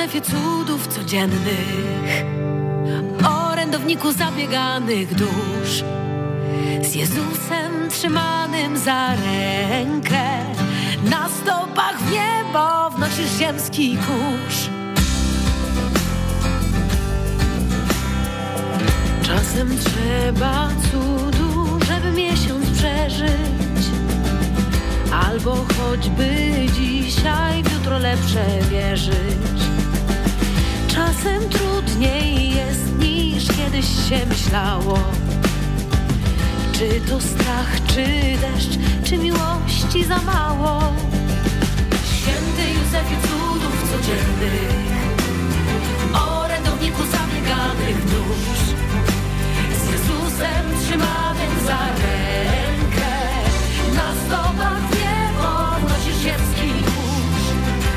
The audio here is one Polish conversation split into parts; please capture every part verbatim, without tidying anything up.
Józefie cudów codziennych, orędowniku zabieganych dusz, z Jezusem trzymanym za rękę, na stopach w niebo wnosisz ziemski kurz. Czasem trzeba cudu, żeby miesiąc przeżyć, albo choćby dzisiaj w jutro lepsze wierzyć. Czasem trudniej jest niż kiedyś się myślało. Czy to strach, czy deszcz, czy miłości za mało? Święty Józefie cudów codziennych, orędowniku zabieganych dusz, z Jezusem trzymanym za rękę, na stopach w niebo wnosisz ziemski kurz.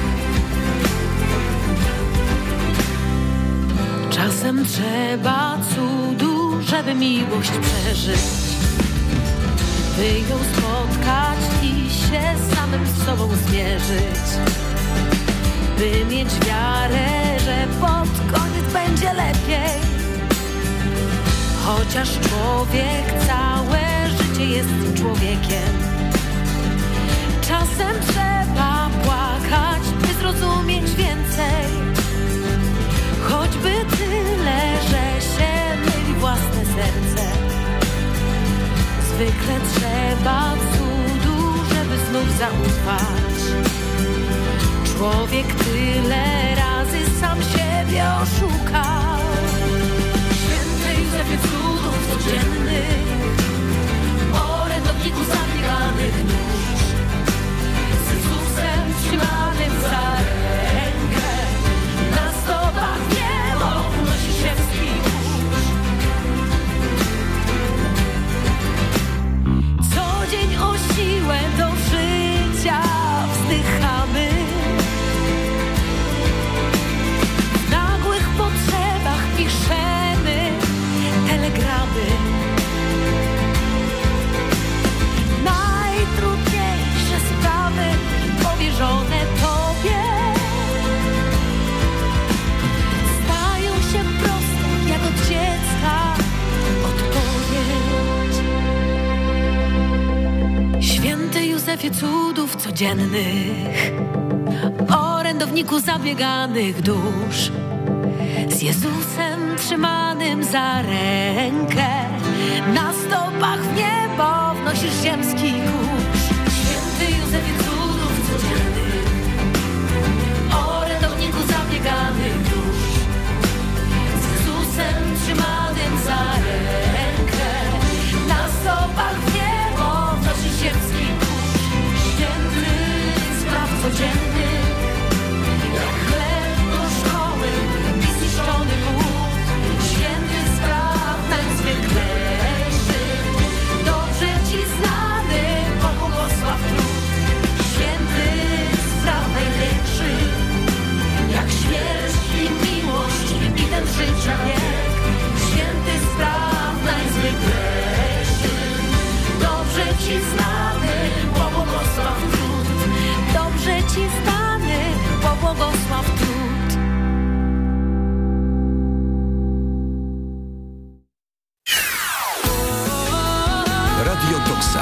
Czasem trzeba cudu, żeby miłość przeżyć, by ją spotkać i się z samym sobą zmierzyć, by mieć wiarę, że pod koniec będzie lepiej. Chociaż człowiek całe życie jest człowiekiem, czasem trzeba płakać, by zrozumieć więcej. Choćby tyle, że się myli własne serce. Zwykle trzeba cudu, żeby znów zaufać. Człowiek tyle razy sam siebie oszukał. Święty Józefie cudów codziennych, orędowniku zabieganych dusz, z Jezusem trzymanym za rękę, na stopach w niebo unosi ziemski kurz. Co dzień o siłę do życia wzdychamy, w nagłych potrzebach piszemy telegramy. Najtrudniejsze sprawy powierzone Tobie stają się proste jak od dziecka odpowiedź. Święty Józefie cudów codziennych, orędowniku zabieganych dusz, z Jezusem trzymanym za rękę, na stopach w niebo wnosisz ziemski kurz. Święty Józefie cudów codziennych, orędowniku zabieganych dusz, z Jezusem trzymanym za rękę, na stopach w niebo wnosisz ziemski kurz. Święty spraw codziennych, jak chleb do szkoły i zniszczony głód. Święty spraw najzwyklejszy, dobrze Ci znany, pobłogosław trud. Święty spraw największy, jak śmierć i miłość i ten życia wiek. Święty spraw najzwyklejszy, dobrze Ci znany, pobłogosław trud. Dobrze Ci znany, pobłogosław trud. Radio Doksa.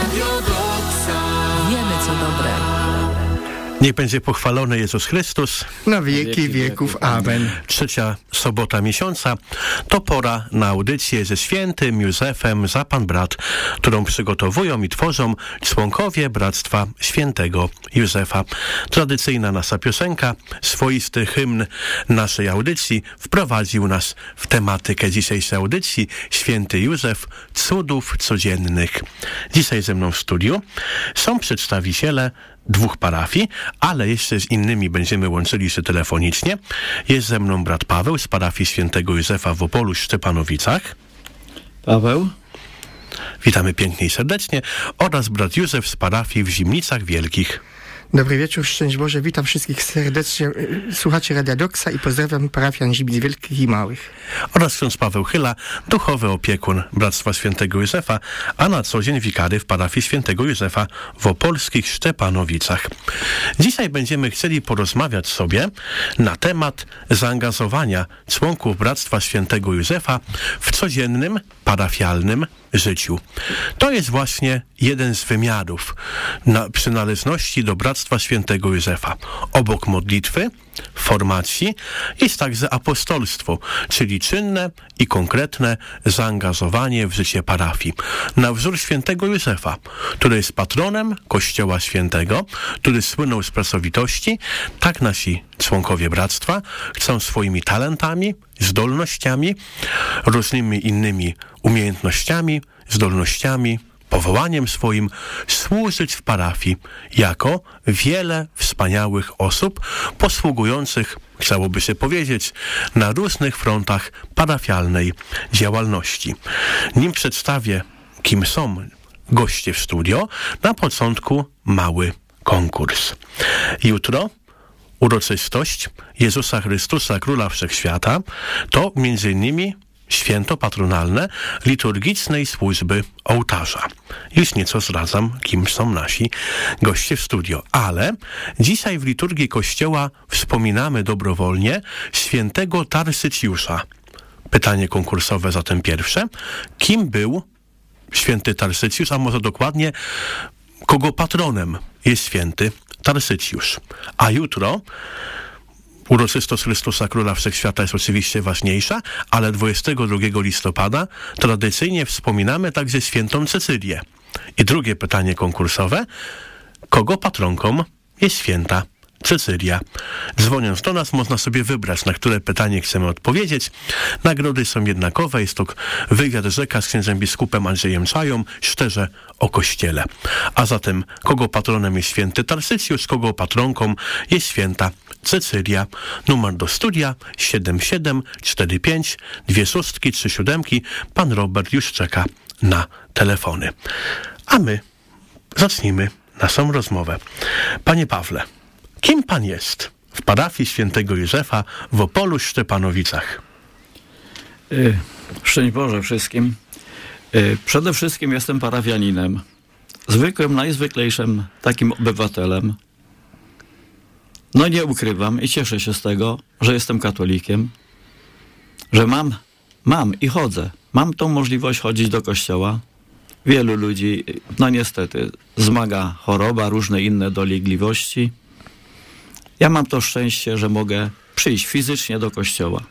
Wiemy, co dobre. Niech będzie pochwalony Jezus Chrystus. Na wieki wieków. Amen. Trzecia sobota miesiąca to pora na audycję ze świętym Józefem za Pan Brat, którą przygotowują i tworzą członkowie Bractwa Świętego Józefa. Tradycyjna nasza piosenka, swoisty hymn naszej audycji wprowadził nas w tematykę dzisiejszej audycji Święty Józef cudów codziennych. Dzisiaj ze mną w studiu są przedstawiciele dwóch parafii, ale jeszcze z innymi będziemy łączyli się telefonicznie. Jest ze mną brat Paweł z parafii Świętego Józefa w Opolu, Szczepanowicach. Paweł. Witamy pięknie i serdecznie. Oraz brat Józef z parafii w Zimnicach Wielkich. Dobry wieczór, szczęść Boże, witam wszystkich serdecznie, słuchaczy Radia Doksa i pozdrawiam parafian Zibic Wielkich i Małych. Oraz ksiądz Paweł Chyla, duchowy opiekun Bractwa Świętego Józefa, a na co dzień wikary w parafii Świętego Józefa w opolskich Szczepanowicach. Dzisiaj będziemy chcieli porozmawiać sobie na temat zaangażowania członków Bractwa Świętego Józefa w codziennym, parafialnym życiu. To jest właśnie jeden z wymiarów na przynależności do Bractwa Świętego Józefa. Obok modlitwy, formacji jest także apostolstwo, czyli czynne i konkretne zaangażowanie w życie parafii. Na wzór Świętego Józefa, który jest patronem Kościoła Świętego, który słynął z pracowitości, tak nasi członkowie Bractwa chcą swoimi talentami, zdolnościami, różnymi innymi umiejętnościami, zdolnościami, powołaniem swoim służyć w parafii jako wiele wspaniałych osób posługujących, chciałoby się powiedzieć, na różnych frontach parafialnej działalności. Nim przedstawię, kim są goście w studio, na początku mały konkurs. Jutro uroczystość Jezusa Chrystusa, Króla Wszechświata, to między innymi święto patronalne liturgicznej służby ołtarza. Już nieco zdradzam, kim są nasi goście w studio. Ale dzisiaj w liturgii Kościoła wspominamy dobrowolnie świętego Tarsycjusza. Pytanie konkursowe zatem pierwsze. Kim był święty Tarsycjusz, a może dokładnie, kogo patronem jest święty Tarsycjusz? A jutro uroczystość Chrystusa Króla Wszechświata jest oczywiście ważniejsza, ale dwudziestego drugiego listopada tradycyjnie wspominamy także świętą Cecylię. I drugie pytanie konkursowe. Kogo patronką jest święta Cecylia? Dzwoniąc do nas można sobie wybrać, na które pytanie chcemy odpowiedzieć. Nagrody są jednakowe. Jest to wywiad rzeka z księdzem biskupem Andrzejem Czają, szczerze o Kościele. A zatem kogo patronem jest święty Tarsycjusz, kogo patronką jest święta Cecylia. Numer do studia siedem siedem cztery pięć dwie szóstki trzy siódemki. Pan Robert już czeka na telefony. A my zacznijmy naszą rozmowę. Panie Pawle, kim pan jest w parafii Świętego Józefa w Opolu Szczepanowicach? Yy, szczęść Boże wszystkim. Yy, przede wszystkim jestem parafianinem. Zwykłym, najzwyklejszym takim obywatelem. No nie ukrywam i cieszę się z tego, że jestem katolikiem, że mam, mam i chodzę. Mam tą możliwość chodzić do kościoła. Wielu ludzi, no niestety, zmaga choroba, różne inne dolegliwości. Ja mam to szczęście, że mogę przyjść fizycznie do kościoła.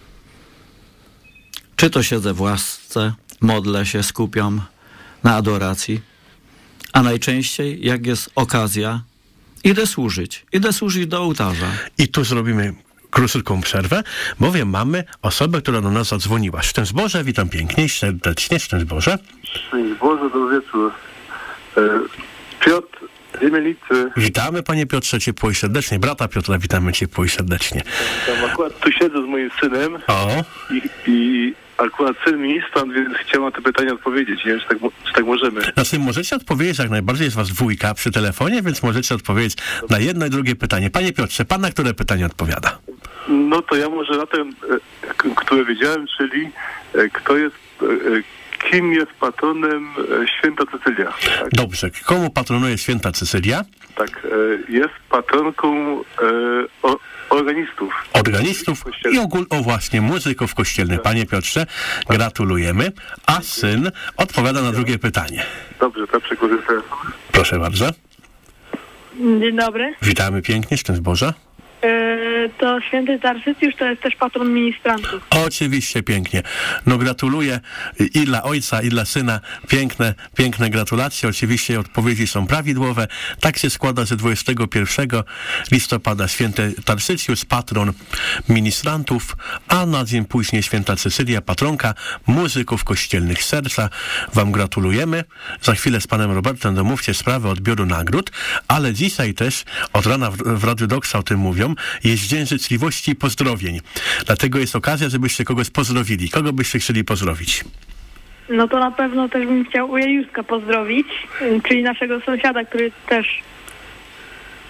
Czy to siedzę w łasce, modlę się, skupiam na adoracji, a najczęściej, jak jest okazja, idę służyć. Idę służyć do ołtarza. I tu zrobimy krótką przerwę, bowiem mamy osobę, która do nas zadzwoniła. Szczęść Boże, witam pięknie, serdecznie, szczęść Boże. Szczęść Boże, dobry wieczór. Piotr z Jemielicy. Witamy, panie Piotrze, ciepło i serdecznie. Brata Piotra witamy ciepło i serdecznie. Tam akurat tu siedzę z moim synem O. i, i akurat syn ministrant, więc chciałem na te pytania odpowiedzieć. Nie wiem, czy tak, czy tak możemy. Znaczy, możecie odpowiedzieć, jak najbardziej jest was dwójka przy telefonie, więc możecie odpowiedzieć na jedno i drugie pytanie. Panie Piotrze, pan na które pytanie odpowiada? No to ja może na ten, które wiedziałem, czyli kto jest, kim jest patronem święta Cecylia. Tak? Dobrze, komu patronuje święta Cecylia? Tak, jest patronką o, organistów. Organistów i ogól, o właśnie, muzyków kościelnych. Panie Piotrze, gratulujemy. A syn odpowiada na drugie pytanie. Dobrze, to przekorzystam. Proszę bardzo. Dzień dobry. Witamy pięknie, szczęść Boże. Yy, to święty Tarsycjusz to jest też patron ministrantów. Oczywiście, pięknie. No gratuluję i dla ojca, i dla syna. Piękne, piękne gratulacje. Oczywiście odpowiedzi są prawidłowe. Tak się składa, że dwudziestego pierwszego listopada święty Tarsycjusz, patron ministrantów, a na dzień później święta Cecylia, patronka muzyków kościelnych serca. Wam gratulujemy. Za chwilę z panem Robertem domówcie sprawę odbioru nagród, ale dzisiaj też od rana w, w Radiu Doksa o tym mówią, jest Dzień Życzliwości i Pozdrowień. Dlatego jest okazja, żebyście kogoś pozdrowili. Kogo byście chcieli pozdrowić? No to na pewno też bym chciał Ujejuska pozdrowić, czyli naszego sąsiada, który też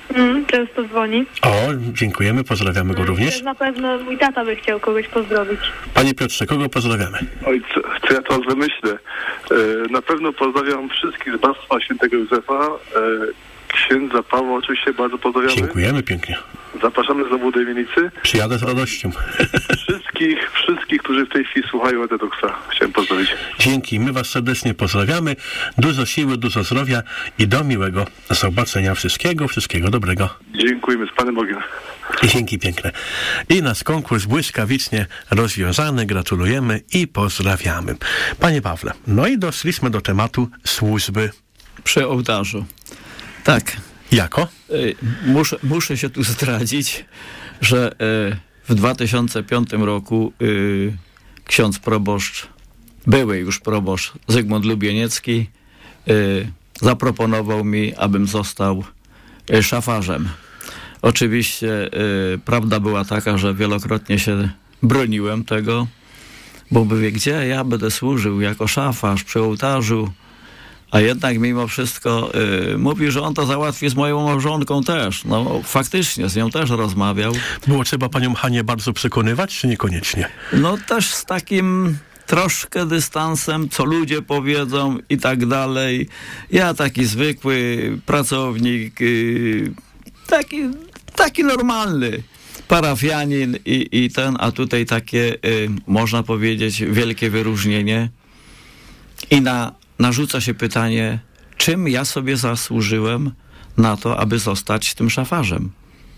Mm, często dzwoni. O, dziękujemy, pozdrawiamy go również. Na pewno mój tata by chciał kogoś pozdrowić. Panie Piotrze, kogo pozdrawiamy? Oj, co, co ja teraz wymyślę? E, na pewno pozdrawiam wszystkich z Bractwa Świętego Józefa. E, księdza Pawła oczywiście bardzo pozdrawiamy. Dziękujemy pięknie. Zapraszamy znowu do Imienicy. Przyjadę z radością. Wszystkich, wszystkich, którzy w tej chwili słuchają Radia Doxa, chciałem pozdrowić. Dzięki, my was serdecznie pozdrawiamy. Dużo siły, dużo zdrowia i do miłego zobaczenia. Wszystkiego, wszystkiego dobrego. Dziękujemy, z Panem Bogiem. I dzięki piękne. I nasz konkurs błyskawicznie rozwiązany. Gratulujemy i pozdrawiamy. Panie Pawle, no i doszliśmy do tematu służby. Przy ołtarzu. Tak. Jako? Y, muszę, muszę się tu zdradzić, że y, w dwa tysiące piątym roku y, ksiądz proboszcz, były już proboszcz Zygmunt Lubieniecki, y, zaproponował mi, abym został y, szafarzem. Oczywiście y, prawda była taka, że wielokrotnie się broniłem tego, bo mówię, gdzie ja będę służył jako szafarz przy ołtarzu, a jednak mimo wszystko y, mówi, że on to załatwi z moją małżonką też. No faktycznie, z nią też rozmawiał. Było trzeba panią Hanię bardzo przekonywać, czy niekoniecznie? No też z takim troszkę dystansem, co ludzie powiedzą i tak dalej. Ja taki zwykły pracownik, y, taki, taki normalny parafianin i, i ten, a tutaj takie, y, można powiedzieć, wielkie wyróżnienie. I na narzuca się pytanie, czym ja sobie zasłużyłem na to, aby zostać tym szafarzem.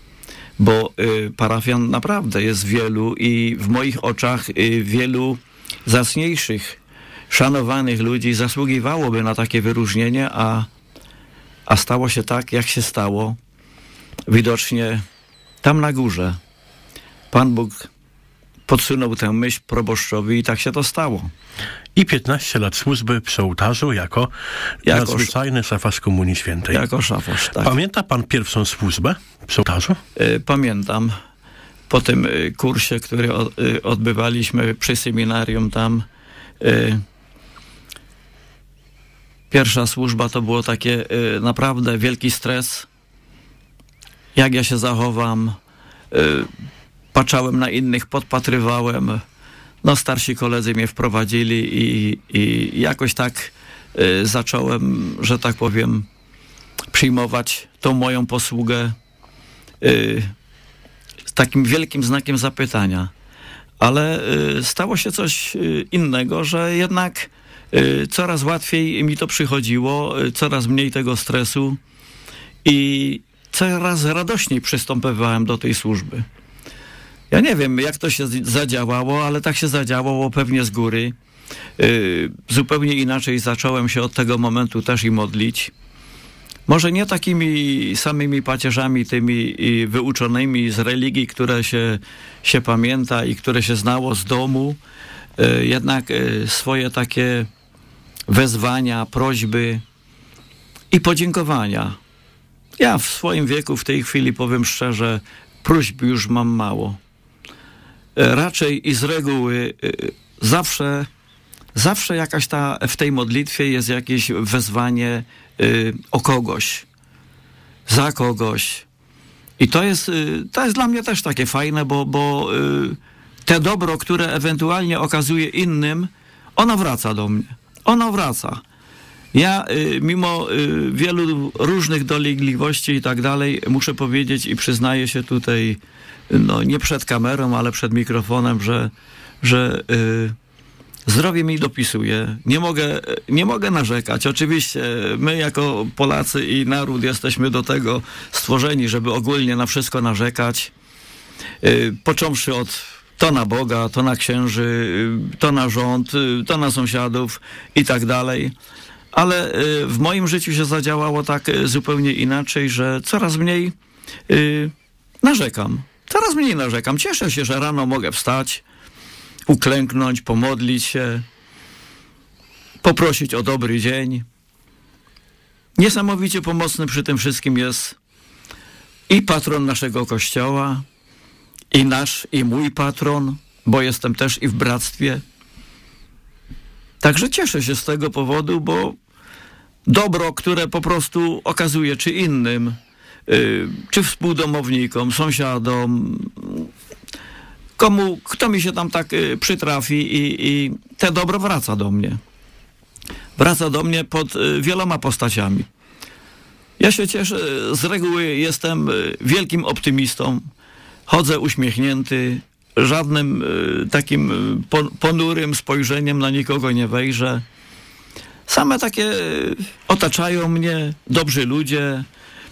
Bo y, parafian naprawdę jest wielu i w moich oczach y, wielu zacniejszych, szanowanych ludzi zasługiwałoby na takie wyróżnienie, a, a stało się tak, jak się stało. Widocznie tam na górze Pan Bóg podsunął tę myśl proboszczowi i tak się to stało. I piętnaście lat służby przy ołtarzu jako, jako nadzwyczajny szafarz Komunii Świętej. Jako szafarz, tak. Pamięta pan pierwszą służbę przy ołtarzu? Y, pamiętam. Po tym y, kursie, który o, y, odbywaliśmy przy seminarium tam, y, pierwsza służba to było takie y, naprawdę wielki stres. Jak ja się zachowam, y, patrzałem na innych, podpatrywałem. No starsi koledzy mnie wprowadzili i, i jakoś tak y, zacząłem, że tak powiem, przyjmować tą moją posługę y, z takim wielkim znakiem zapytania. Ale y, stało się coś y, innego, że jednak y, coraz łatwiej mi to przychodziło, y, coraz mniej tego stresu i coraz radośniej przystępowałem do tej służby. Ja nie wiem, jak to się zadziałało, ale tak się zadziałało pewnie z góry. Yy, zupełnie inaczej zacząłem się od tego momentu też i modlić. Może nie takimi samymi pacierzami, tymi wyuczonymi z religii, które się, się pamięta i które się znało z domu, yy, jednak yy, swoje takie wezwania, prośby i podziękowania. Ja w swoim wieku w tej chwili, powiem szczerze, próśb już mam mało. Raczej i z reguły zawsze, zawsze jakaś ta, w tej modlitwie jest jakieś wezwanie y, o kogoś, za kogoś. I to jest, y, to jest dla mnie też takie fajne, bo, bo y, te dobro, które ewentualnie okazuje innym, ono wraca do mnie. Ono wraca. Ja y, mimo y, wielu różnych dolegliwości i tak dalej, muszę powiedzieć i przyznaję się tutaj, no nie przed kamerą, ale przed mikrofonem, że, że y, zdrowie mi dopisuje. Nie mogę, nie mogę narzekać. Oczywiście my jako Polacy i naród jesteśmy do tego stworzeni, żeby ogólnie na wszystko narzekać. Y, począwszy od to na Boga, to na księży, y, to na rząd, y, to na sąsiadów i tak dalej. Ale y, w moim życiu się zadziałało tak y, zupełnie inaczej, że coraz mniej y, narzekam. Coraz mniej narzekam. Cieszę się, że rano mogę wstać, uklęknąć, pomodlić się, poprosić o dobry dzień. Niesamowicie pomocny przy tym wszystkim jest i patron naszego Kościoła, i nasz, i mój patron, bo jestem też i w bractwie. Także cieszę się z tego powodu, bo dobro, które po prostu okazuję czy innym, czy współdomownikom, sąsiadom, komu, kto mi się tam tak przytrafi i, i te dobro wraca do mnie. Wraca do mnie pod wieloma postaciami. Ja się cieszę, z reguły jestem wielkim optymistą, chodzę uśmiechnięty, żadnym takim ponurym spojrzeniem na nikogo nie wejrzę. Same takie otaczają mnie dobrzy ludzie,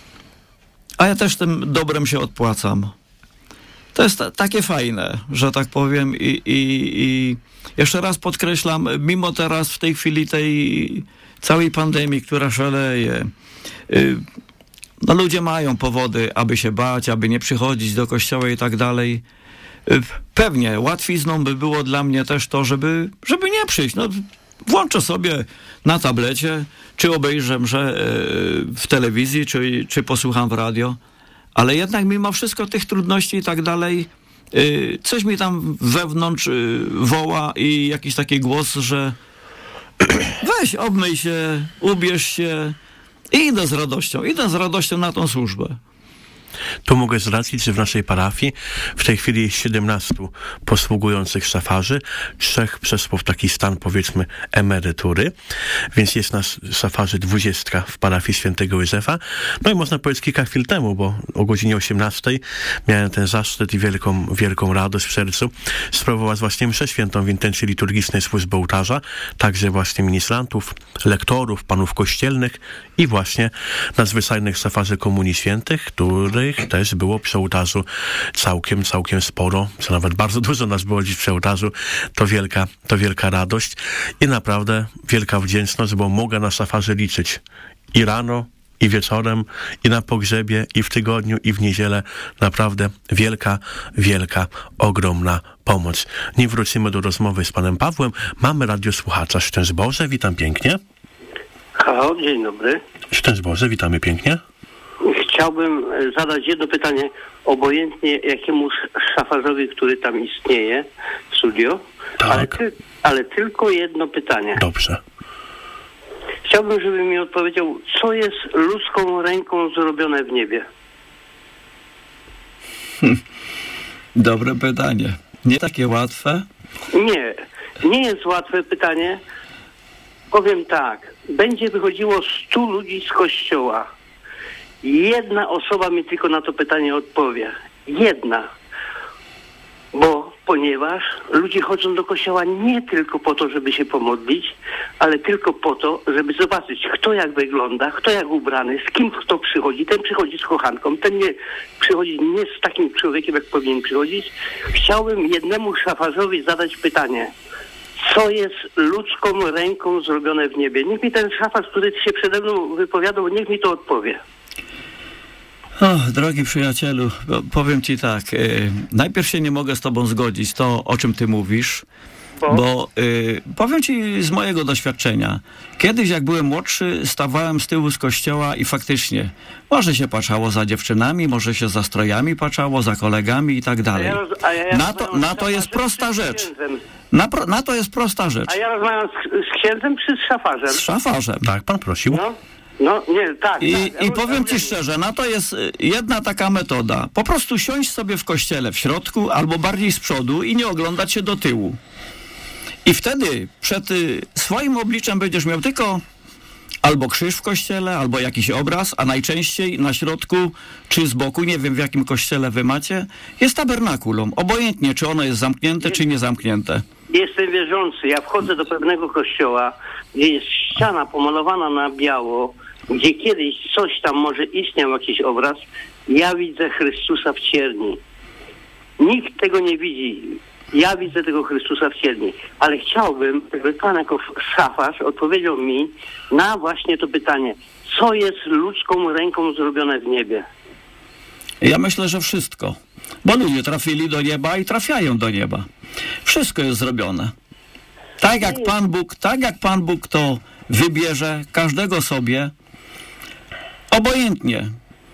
a ja też tym dobrem się odpłacam. To jest ta, takie fajne, że tak powiem i, i, i jeszcze raz podkreślam, mimo teraz w tej chwili tej całej pandemii, która szaleje, y, no ludzie mają powody, aby się bać, aby nie przychodzić do kościoła i tak dalej. Y, pewnie łatwizną by było dla mnie też to, żeby, żeby nie przyjść. No, włączę sobie na tablecie, czy obejrzę mszę w telewizji, czy, czy posłucham w radio, ale jednak mimo wszystko tych trudności i tak dalej, coś mi tam wewnątrz woła i jakiś taki głos, że weź, obmyj się, ubierz się i idę z radością, idę z radością na tą służbę. Tu mogę zdradzić, że w naszej parafii w tej chwili jest siedemnastu posługujących szafarzy, trzech przeszło w taki stan, powiedzmy, emerytury, więc jest nas szafarzy dwudziestka w parafii świętego Józefa. No i można powiedzieć kilka chwil temu, bo o godzinie osiemnastej miałem ten zaszczyt i wielką, wielką radość w sercu sprawować właśnie mszę świętą w intencji liturgicznej służby ołtarza, także właśnie ministrantów, lektorów, panów kościelnych i właśnie nadzwyczajnych szafarzy Komunii Świętych, których też było przy ołtarzu całkiem, całkiem sporo, co nawet bardzo dużo nas było dziś przy ołtarzu. To wielka, to wielka radość i naprawdę wielka wdzięczność, bo mogę na szafarzy liczyć i rano, i wieczorem, i na pogrzebie, i w tygodniu, i w niedzielę. Naprawdę wielka, wielka, ogromna pomoc. Nim wrócimy do rozmowy z panem Pawłem, mamy radiosłuchacza. Szczęść Boże, witam pięknie. Halo, dzień dobry. Szczęść Boże, witamy pięknie. Chciałbym zadać jedno pytanie, obojętnie jakiemuś szafarzowi, który tam istnieje w studio, tak. ale, ty, ale tylko jedno pytanie. Dobrze. Chciałbym, żeby mi odpowiedział, co jest ludzką ręką zrobione w niebie? Hm. Dobre pytanie. Nie takie łatwe? Nie, nie jest łatwe pytanie. Powiem tak, będzie wychodziło stu ludzi z kościoła. Jedna osoba mi tylko na to pytanie odpowie. Jedna. Bo ponieważ ludzie chodzą do kościoła nie tylko po to, żeby się pomodlić, ale tylko po to, żeby zobaczyć, kto jak wygląda, kto jak ubrany, z kim kto przychodzi. Ten przychodzi z kochanką, ten nie przychodzi nie z takim człowiekiem, jak powinien przychodzić. Chciałbym jednemu szafarzowi zadać pytanie. Co jest ludzką ręką zrobione w niebie? Niech mi ten szafarz, który się przede mną wypowiadał, niech mi to odpowie. O, drogi przyjacielu, powiem ci tak, y, najpierw się nie mogę z tobą zgodzić, to o czym ty mówisz, bo, bo y, powiem ci z mojego doświadczenia, kiedyś jak byłem młodszy, stawałem z tyłu z kościoła i faktycznie, może się patrzało za dziewczynami, może się za strojami patrzało, za kolegami i tak dalej. A ja, a ja na, to, na to jest prosta rzecz. Na, pro, na to jest prosta rzecz. A ja rozmawiam z, z księdzem czy z szafarzem? Z szafarzem. Tak, pan prosił. No. No, nie, tak. I, tak. i powiem ci szczerze, na to jest jedna taka metoda. Po prostu siąść sobie w kościele w środku albo bardziej z przodu i nie oglądać się do tyłu. I wtedy przed y, swoim obliczem będziesz miał tylko albo krzyż w kościele, albo jakiś obraz, a najczęściej na środku czy z boku, nie wiem w jakim kościele wy macie, jest tabernakulum. Obojętnie, czy ono jest zamknięte, czy nie zamknięte. Jestem wierzący. Ja wchodzę do pewnego kościoła, gdzie jest ściana pomalowana na biało, gdzie kiedyś coś tam może istniał, jakiś obraz. Ja widzę Chrystusa w cierni. Nikt tego nie widzi. Ja widzę tego Chrystusa w cierni. Ale chciałbym, żeby pan jako szafarz odpowiedział mi na właśnie to pytanie. Co jest ludzką ręką zrobione w niebie? Ja myślę, że wszystko. Bo ludzie trafili do nieba i trafiają do nieba. Wszystko jest zrobione. Tak jak Pan Bóg, tak jak Pan Bóg to wybierze, każdego sobie, obojętnie.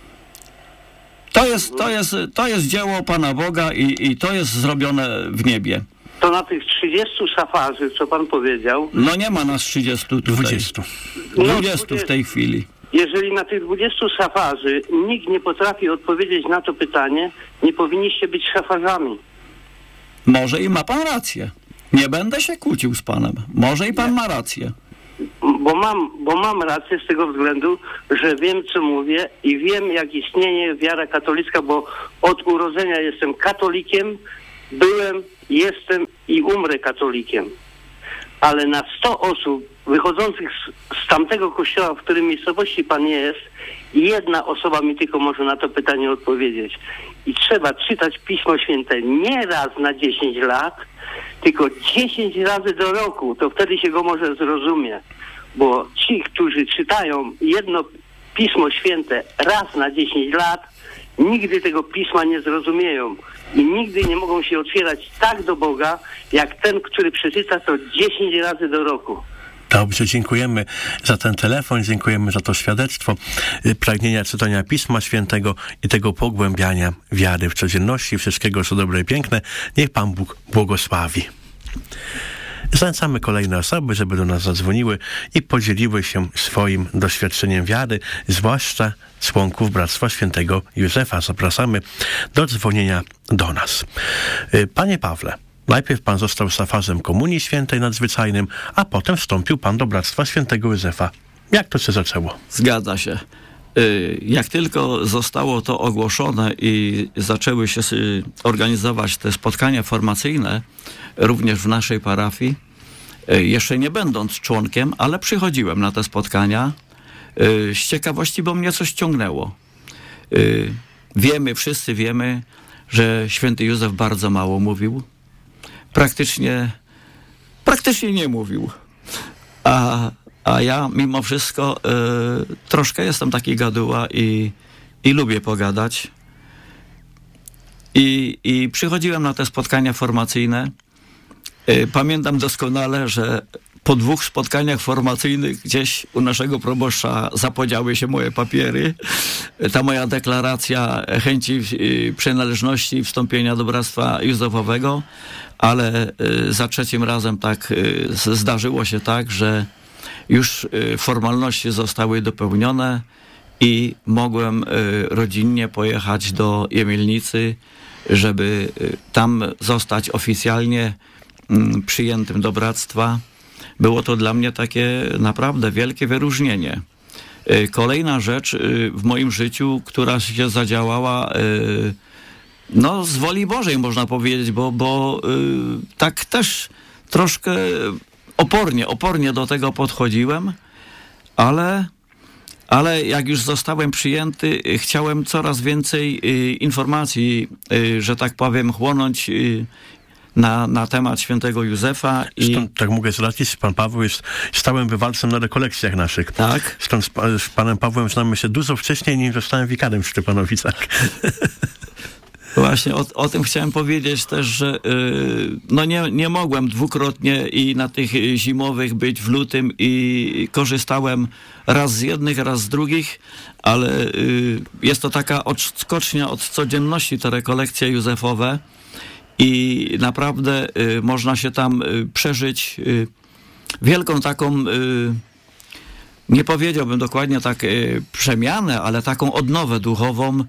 To jest, to jest, to jest dzieło Pana Boga i, i to jest zrobione w niebie. To na tych trzydziestu szafarzy, co pan powiedział... No nie ma nas trzydziestu tutaj. dwudziestu. dwudziestu w tej chwili. jeżeli na tych dwudziestu szafarzy nikt nie potrafi odpowiedzieć na to pytanie, nie powinniście być szafarzami. Może i ma pan rację. Nie będę się kłócił z panem. Może i pan Nie. ma rację. Bo mam, bo mam rację z tego względu, że wiem, co mówię i wiem, jak istnieje wiara katolicka, bo od urodzenia jestem katolikiem, byłem, jestem i umrę katolikiem. Ale na sto osób wychodzących z, z tamtego kościoła, w którym miejscowości pan jest, jedna osoba mi tylko może na to pytanie odpowiedzieć. I trzeba czytać Pismo Święte nie raz na dziesięć lat, tylko dziesięć razy do roku. To wtedy się go może zrozumie. Bo ci, którzy czytają jedno Pismo Święte raz na dziesięć lat, nigdy tego Pisma nie zrozumieją. I nigdy nie mogą się otwierać tak do Boga, jak ten, który przeczyta to dziesięć razy do roku. Dobrze, dziękujemy za ten telefon, dziękujemy za to świadectwo pragnienia czytania Pisma Świętego i tego pogłębiania wiary w codzienności. Wszystkiego, co dobre i piękne. Niech Pan Bóg błogosławi. Zachęcamy kolejne osoby, żeby do nas zadzwoniły i podzieliły się swoim doświadczeniem wiary, zwłaszcza członków Bractwa Świętego Józefa. Zapraszamy do dzwonienia do nas. Panie Pawle, najpierw pan został szafarzem Komunii Świętej Nadzwyczajnym, a potem wstąpił pan do Bractwa Świętego Józefa. Jak to się zaczęło? Zgadza się. Jak tylko zostało to ogłoszone i zaczęły się organizować te spotkania formacyjne, również w naszej parafii, jeszcze nie będąc członkiem, ale przychodziłem na te spotkania z ciekawości, bo mnie coś ciągnęło. Wiemy, wszyscy wiemy, że święty Józef bardzo mało mówił. Praktycznie, praktycznie nie mówił. A, a ja mimo wszystko y, troszkę jestem taki gaduła i, i lubię pogadać. I, I przychodziłem na te spotkania formacyjne. Y, pamiętam doskonale, że po dwóch spotkaniach formacyjnych gdzieś u naszego proboszcza zapodziały się moje papiery. Ta moja deklaracja chęci y, przynależności i wstąpienia do Bractwa Józefowego, ale y, za trzecim razem tak y, zdarzyło się tak, że już y, formalności zostały dopełnione i mogłem y, rodzinnie pojechać do Jemielnicy, żeby y, tam zostać oficjalnie y, przyjętym do Bractwa. Było to dla mnie takie naprawdę wielkie wyróżnienie. Y, kolejna rzecz y, w moim życiu, która się zadziałała y, no z woli Bożej, można powiedzieć, bo, bo y, tak też troszkę opornie, opornie do tego podchodziłem, ale, ale jak już zostałem przyjęty, y, chciałem coraz więcej y, informacji, y, że tak powiem, chłonąć y, na, na temat świętego Józefa. I Stąd, tak mogę zlecić, pan Paweł jest stałym bywalcem na rekolekcjach naszych. Tak. Stąd z, z panem Pawłem znamy się dużo wcześniej, nim zostałem wikarem w Szczepanowicach. Właśnie o, o tym chciałem powiedzieć też, że yy, no nie, nie mogłem dwukrotnie i na tych zimowych być w lutym i korzystałem raz z jednych, raz z drugich, ale yy, jest to taka odskocznia od codzienności, te rekolekcje józefowe i naprawdę yy, można się tam yy, przeżyć yy, wielką taką, yy, nie powiedziałbym dokładnie tak yy, przemianę, ale taką odnowę duchową,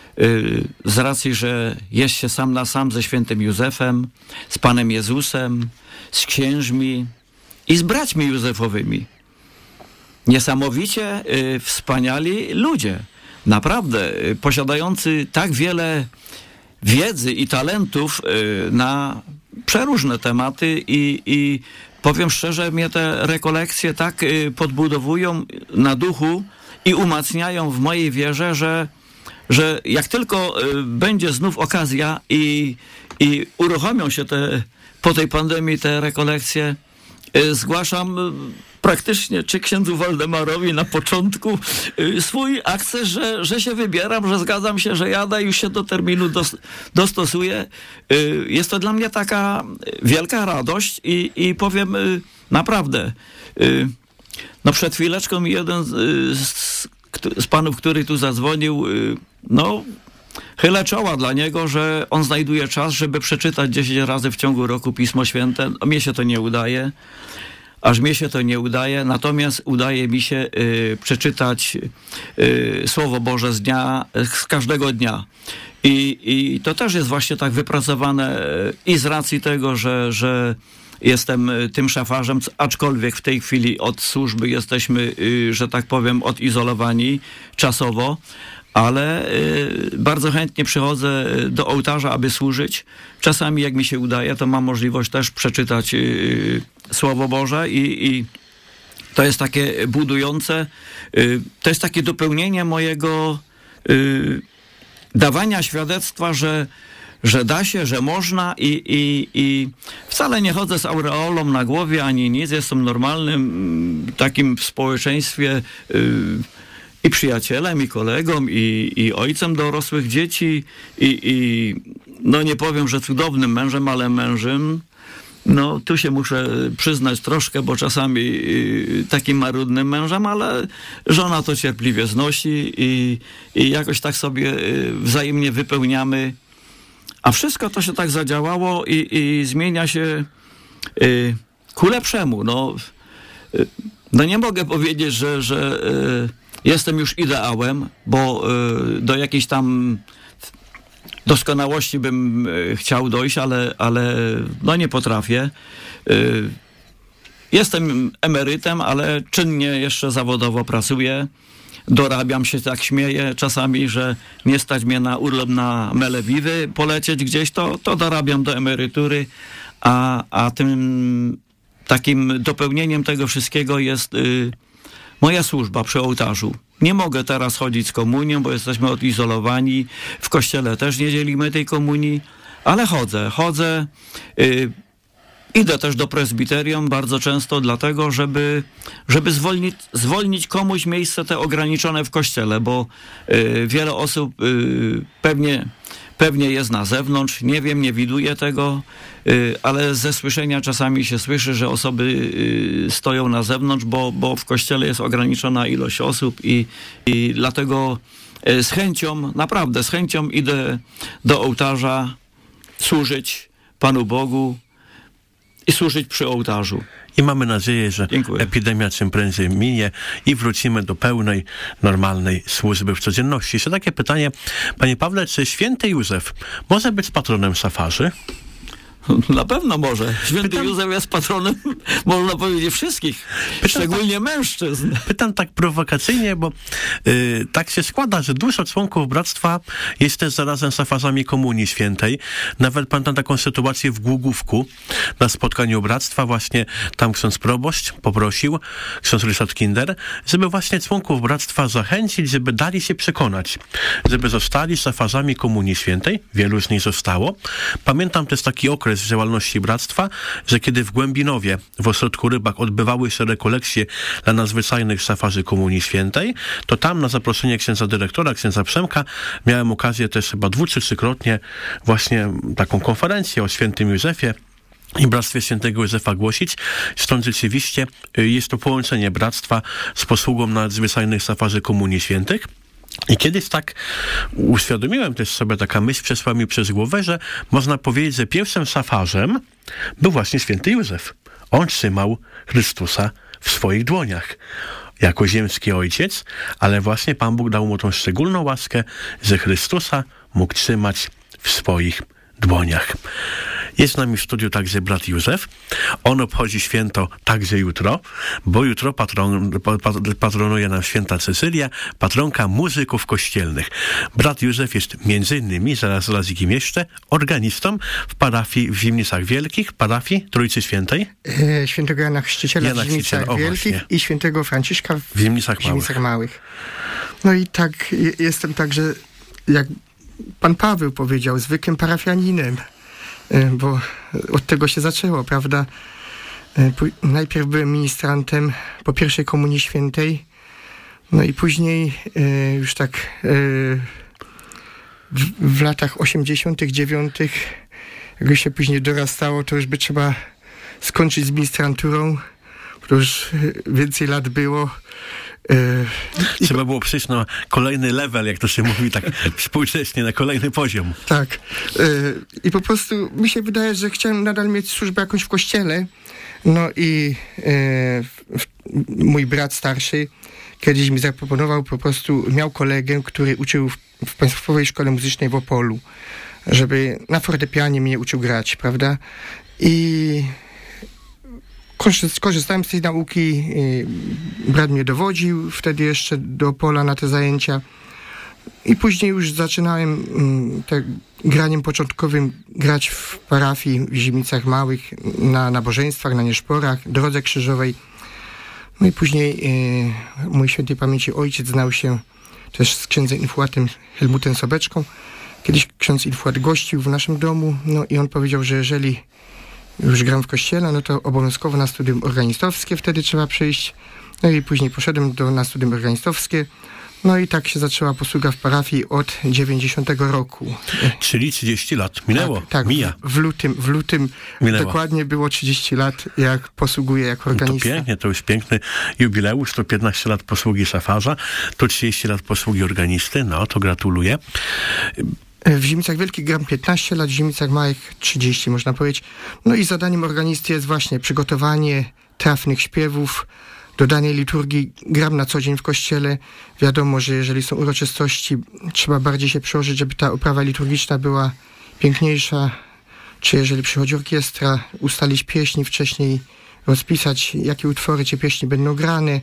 z racji, że jest się sam na sam ze świętym Józefem, z Panem Jezusem, z księżmi i z braćmi Józefowymi. Niesamowicie y, wspaniali ludzie. Naprawdę, y, posiadający tak wiele wiedzy i talentów y, na przeróżne tematy i, i powiem szczerze, mnie te rekolekcje tak y, podbudowują na duchu i umacniają w mojej wierze, że że jak tylko y, będzie znów okazja i, i uruchomią się te, po tej pandemii te rekolekcje, y, zgłaszam y, praktycznie czy księdzu Waldemarowi na początku y, swój akces, że, że się wybieram, że zgadzam się, że jadę, już się do terminu dos, dostosuję. Y, jest to dla mnie taka wielka radość i, i powiem y, naprawdę, y, no przed chwileczką mi jeden y, z z panów, który tu zadzwonił, no chylę czoła dla niego, że on znajduje czas, żeby przeczytać dziesięć razy w ciągu roku Pismo Święte. No, mnie się to nie udaje, aż mnie się to nie udaje, natomiast udaje mi się y, przeczytać y, Słowo Boże z dnia, z każdego dnia. I, I to też jest właśnie tak wypracowane i z racji tego, że, że jestem tym szafarzem, aczkolwiek w tej chwili od służby jesteśmy, y, że tak powiem, odizolowani czasowo, ale y, bardzo chętnie przychodzę do ołtarza, aby służyć. Czasami, jak mi się udaje, to mam możliwość też przeczytać y, Słowo Boże i, i to jest takie budujące, y, to jest takie dopełnienie mojego y, dawania świadectwa, że, że da się, że można i, i, i wcale nie chodzę z aureolą na głowie ani nic. Jestem normalnym takim w społeczeństwie y, i przyjacielem, i kolegą, i, i ojcem dorosłych dzieci, i, i no nie powiem, że cudownym mężem, ale mężem. No tu się muszę przyznać troszkę, bo czasami y, takim marudnym mężem, ale żona to cierpliwie znosi i, i jakoś tak sobie y, wzajemnie wypełniamy. A wszystko to się tak zadziałało i, i zmienia się y, ku lepszemu. No, y, no nie mogę powiedzieć, że, że y, jestem już ideałem, bo y, do jakiejś tam doskonałości bym y, chciał dojść, ale, ale no nie potrafię. Y, jestem emerytem, ale czynnie jeszcze zawodowo pracuję. Dorabiam się, tak śmieję czasami, że nie stać mnie na urlop na Melewiwy polecieć gdzieś, to, to dorabiam do emerytury, a, a tym takim dopełnieniem tego wszystkiego jest y, moja służba przy ołtarzu. Nie mogę teraz chodzić z komunią, bo jesteśmy odizolowani. W kościele też nie dzielimy tej komunii, ale chodzę, chodzę. Y, Idę też do prezbiterium bardzo często dlatego, żeby, żeby zwolnić, zwolnić komuś miejsce te ograniczone w kościele, bo y, wiele osób y, pewnie, pewnie jest na zewnątrz, nie wiem, nie widuję tego, y, ale ze słyszenia czasami się słyszy, że osoby y, stoją na zewnątrz, bo, bo w kościele jest ograniczona ilość osób i, i dlatego y, z chęcią, naprawdę z chęcią idę do ołtarza służyć Panu Bogu i służyć przy ołtarzu. I mamy nadzieję, że Dziękuję. epidemia czym prędzej minie i wrócimy do pełnej, normalnej służby w codzienności. Jeszcze takie pytanie, panie Pawle, czy święty Józef może być patronem szafarzy? Na pewno może. Święty Pytam... Józef jest patronem, można powiedzieć, wszystkich, Pytam szczególnie tak... mężczyzn. Pytam tak prowokacyjnie, bo yy, tak się składa, że dużo członków Bractwa jest też zarazem szafarzami Komunii Świętej. Nawet pamiętam taką sytuację w Głogówku, na spotkaniu Bractwa, właśnie tam ksiądz proboszcz poprosił, ksiądz Ryszard Kinder, żeby właśnie członków Bractwa zachęcić, żeby dali się przekonać, żeby zostali szafarzami Komunii Świętej. Wielu z nich zostało. Pamiętam też taki okres z działalności Bractwa, że kiedy w Głębinowie, w ośrodku Rybak odbywały się rekolekcje dla nadzwyczajnych szafarzy Komunii Świętej, to tam na zaproszenie księdza dyrektora, księdza Przemka, miałem okazję też chyba dwu czy trzykrotnie właśnie taką konferencję o świętym Józefie i Bractwie Świętego Józefa głosić. Stąd rzeczywiście jest to połączenie Bractwa z posługą nadzwyczajnych szafarzy Komunii Świętych. I kiedyś tak uświadomiłem też sobie, taka myśl przeszła mi przez głowę, że można powiedzieć, że pierwszym szafarzem był właśnie święty Józef. On trzymał Chrystusa w swoich dłoniach jako ziemski ojciec, ale właśnie Pan Bóg dał mu tą szczególną łaskę, że Chrystusa mógł trzymać w swoich dłoniach. Jest z nami w studiu także brat Józef. On obchodzi święto także jutro, bo jutro patron, patronuje nam święta Cecylia, patronka muzyków kościelnych. Brat Józef jest między innymi, zaraz zaraz i kim jeszcze, organistą w parafii w Zimnicach Wielkich, parafii Trójcy Świętej. E, świętego Jana Chrzciciela Jana w Zimnicach o, Wielkich właśnie. I świętego Franciszka w, w Zimnicach, w Zimnicach Małych. Małych. No i tak je, jestem także, jak pan Paweł powiedział, zwykłym parafianinem. Bo od tego się zaczęło, prawda? Najpierw byłem ministrantem po pierwszej Komunii Świętej, no i później już tak w, w latach osiemdziesiątych dziewiątych, jak się później dorastało, to już by trzeba skończyć z ministranturą, to już więcej lat było. Yy, Trzeba było przejść na kolejny level, jak to się mówi tak współcześnie, na kolejny poziom. Tak. Yy, I po prostu mi się wydaje, że chciałem nadal mieć służbę jakąś w kościele, No i e, w, mój brat starszy kiedyś mi zaproponował, po prostu miał kolegę, który uczył w, w Państwowej Szkole Muzycznej w Opolu, żeby na fortepianie mnie uczył grać, prawda? I korzystałem z tej nauki, brat mnie dowodził wtedy jeszcze do Opola na te zajęcia i później już zaczynałem te graniem początkowym grać w parafii w Zimnicach Małych, na nabożeństwach, na nieszporach, drodze krzyżowej. No i później e, mój świętej pamięci ojciec znał się też z księdzem infuatem Helmutem Sobeczką. Kiedyś ksiądz infuat gościł w naszym domu, no i on powiedział, że jeżeli już gram w kościele, no to obowiązkowo na studium organistowskie wtedy trzeba przyjść. No i później poszedłem do, na studium organistowskie. No i tak się zaczęła posługa w parafii od dziewięćdziesiątego roku. Czyli trzydzieści lat minęło. Tak, tak mija. W, w lutym, w lutym Minęło. Dokładnie było trzydzieści lat, jak posługuję jako organista. To pięknie, to już piękny jubileusz, to piętnaście lat posługi szafarza, to trzydzieści lat posługi organisty, no to gratuluję. W Zimnicach Wielkich gram piętnaście lat, w Zimnicach Małych trzydzieści, można powiedzieć. No i zadaniem organisty jest właśnie przygotowanie trafnych śpiewów, do danej liturgii. Gram na co dzień w kościele. Wiadomo, że jeżeli są uroczystości, trzeba bardziej się przyłożyć, żeby ta oprawa liturgiczna była piękniejsza. Czy jeżeli przychodzi orkiestra, ustalić pieśni wcześniej, rozpisać, jakie utwory czy pieśni będą grane,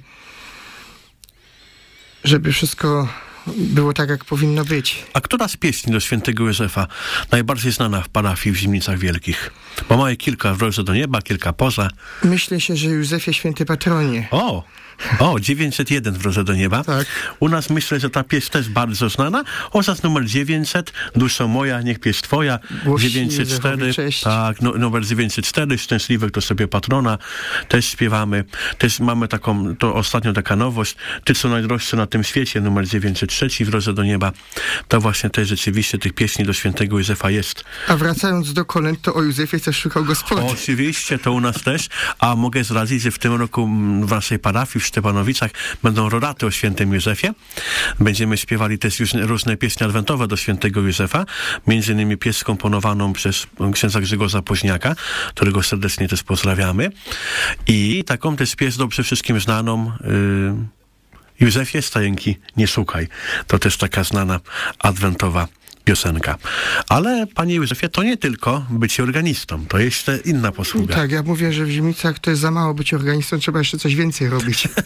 żeby wszystko było tak, jak powinno być. A która z pieśni do świętego Józefa najbardziej znana w parafii w Zimnicach Wielkich? Bo mamy kilka w drodze do nieba, kilka poza. Myślę się, że Józefie Święty Patronie. O! O, dziewięćset jeden w drodze do nieba. Tak. U nas myślę, że ta pieśń też bardzo znana. Oraz numer dziewięćset, Duszo moja, niech pieśń twoja. Głośni dziewięćset cztery, Jehowie, cześć. tak, no, numer dziewięćset cztery, Szczęśliwych to sobie patrona. Też śpiewamy. Też mamy taką, to ostatnio taka nowość, Ty co najdroższe na tym świecie, numer dziewięćset trzy w drodze do nieba. To właśnie też rzeczywiście tych pieśni do świętego Józefa jest. A wracając do kolęd, to o Józefie też szukał Gospody. Oczywiście, to u nas też. A mogę zdradzić, że w tym roku w naszej parafii w Szczepanowicach będą roraty o świętym Józefie. Będziemy śpiewali też już różne pieśni adwentowe do świętego Józefa. Między innymi pieśń skomponowaną przez księdza Grzegorza Poźniaka, którego serdecznie też pozdrawiamy. I taką też pieśń dobrze wszystkim znaną yy, Józefie, stajenki nie szukaj. To też taka znana adwentowa piosenka. Ale, panie Józefie, to nie tylko bycie organistą, to jeszcze inna posługa. Tak, ja mówię, że w Zimnicach to jest za mało być organistą, trzeba jeszcze coś więcej robić. e,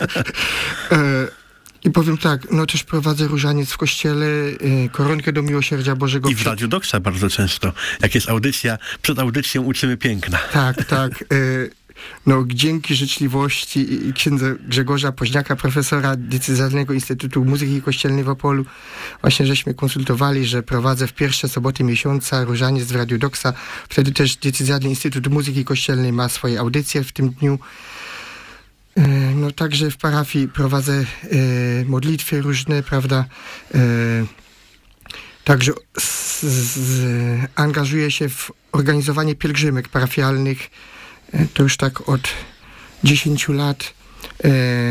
I powiem tak, no też prowadzę różaniec w kościele, e, koronkę do Miłosierdzia Bożego. I w Radiu Doksa bardzo często. Jak jest audycja, przed audycją uczymy piękna. Tak, tak. E, No, dzięki życzliwości księdza Grzegorza Poźniaka, profesora Diecezjalnego Instytutu Muzyki Kościelnej w Opolu, właśnie żeśmy konsultowali, że prowadzę w pierwsze soboty miesiąca różaniec w Radiu Doksa. Wtedy też Diecezjalny Instytut Muzyki Kościelnej ma swoje audycje w tym dniu. No, także w parafii prowadzę e, modlitwy różne, prawda. E, Także z, z, angażuję się w organizowanie pielgrzymek parafialnych. To już tak od dziesięciu lat e,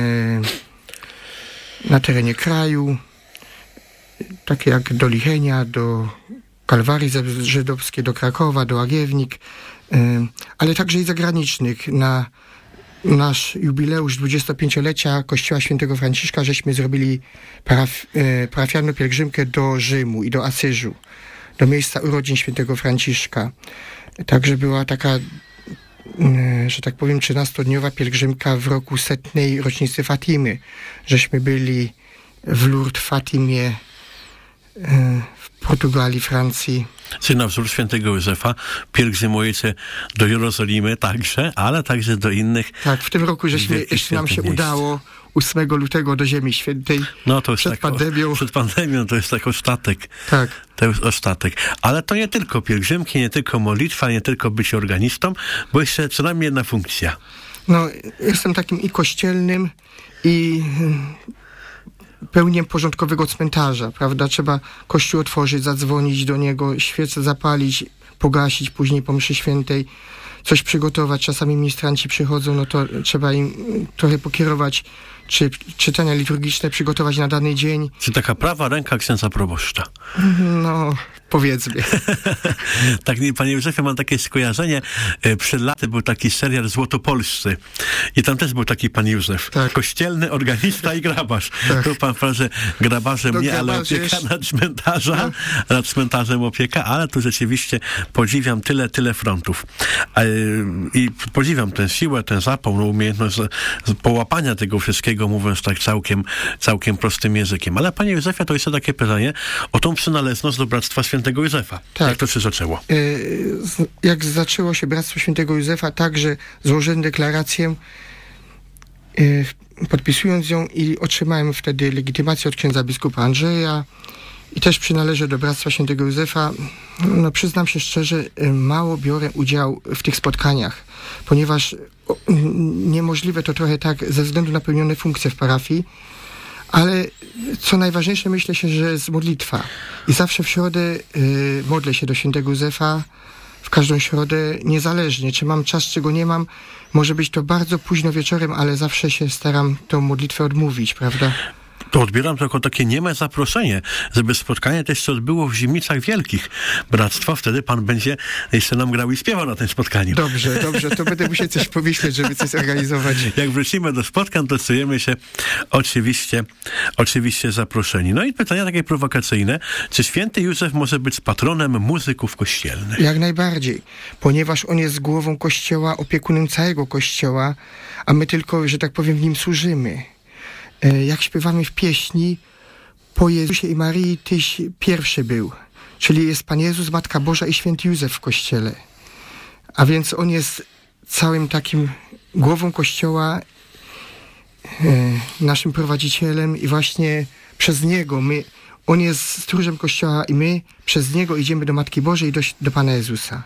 na terenie kraju, takie jak do Lichenia, do Kalwarii Żydowskiej, do Krakowa, do Łagiewnik, e, ale także i zagranicznych. Na nasz jubileusz dwudziestopięciolecia Kościoła Świętego Franciszka żeśmy zrobili paraf, e, parafialną pielgrzymkę do Rzymu i do Asyżu, do miejsca urodzin Świętego Franciszka. Także była taka, że tak powiem, trzynastodniowa pielgrzymka w roku setnej rocznicy Fatimy. Żeśmy byli w Lourdes, Fatimie, w Portugalii, Francji. Czyli na wzór świętego Józefa pielgrzymujecie do Jerozolimy także, ale także do innych. Tak, w tym roku żeśmy, jeszcze nam się miejsc. udało ósmego lutego do Ziemi Świętej. No to już przed tak, pandemią. Przed pandemią to jest tak ostatek. Tak. To już ostatek. Ale to nie tylko pielgrzymki, nie tylko modlitwa, nie tylko bycie organistą, bo jeszcze co najmniej jedna funkcja. No, jestem takim i kościelnym, i pełniem porządkowego cmentarza, prawda? Trzeba kościół otworzyć, zadzwonić do niego, świece zapalić, pogasić później po mszy świętej, coś przygotować. Czasami ministranci przychodzą, no to trzeba im trochę pokierować, czy czytania liturgiczne przygotować na dany dzień. Czy taka prawa ręka księdza proboszcza? No, powiedzmy. Tak, panie Józefie, mam takie skojarzenie. Przed laty był taki serial Złotopolscy i tam też był taki pan Józef. Tak. Kościelny organista i grabarz. Tak. Tu pan fraze grabarzem nie, ale opieka nad cmentarza, no. nad cmentarzem opieka, ale tu rzeczywiście podziwiam tyle, tyle frontów. I podziwiam tę siłę, tę zapał, no, umiejętność połapania tego wszystkiego, mówiąc tak całkiem, całkiem prostym językiem. Ale panie Józefie, to jest takie pytanie o tą przynależność do Bractwa Świętego Józefa. Tak. Jak to się zaczęło? Jak zaczęło się Bractwo Świętego Józefa, także złożyłem deklarację, podpisując ją i otrzymałem wtedy legitymację od księdza biskupa Andrzeja i też przynależę do Bractwa Świętego Józefa. No, przyznam się szczerze, mało biorę udział w tych spotkaniach, ponieważ niemożliwe to trochę tak ze względu na pełnione funkcje w parafii, ale co najważniejsze, myślę się, że jest modlitwa. I zawsze w środę y, modlę się do Świętego Józefa, w każdą środę, niezależnie, czy mam czas, czy go nie mam. Może być to bardzo późno wieczorem, ale zawsze się staram tą modlitwę odmówić, prawda? To odbieram to jako takie nieme zaproszenie, żeby spotkanie też się odbyło w Zimnicach Wielkich Bractwa. Wtedy pan będzie jeszcze nam grał i śpiewał na tym spotkaniu. Dobrze, dobrze. To będę musiał coś pomyśleć, żeby coś zorganizować. Jak wrócimy do spotkań, to czujemy się oczywiście, oczywiście zaproszeni. No i pytania takie prowokacyjne. Czy święty Józef może być patronem muzyków kościelnych? Jak najbardziej. Ponieważ on jest głową Kościoła, opiekunem całego Kościoła, a my tylko, że tak powiem, w nim służymy. Jak śpiewamy w pieśni, po Jezusie i Maryi Tyś pierwszy był. Czyli jest Pan Jezus, Matka Boża i Święty Józef w Kościele. A więc on jest całym takim głową Kościoła, e, naszym prowadzicielem i właśnie przez niego my, on jest stróżem Kościoła i my przez niego idziemy do Matki Bożej i do, do Pana Jezusa.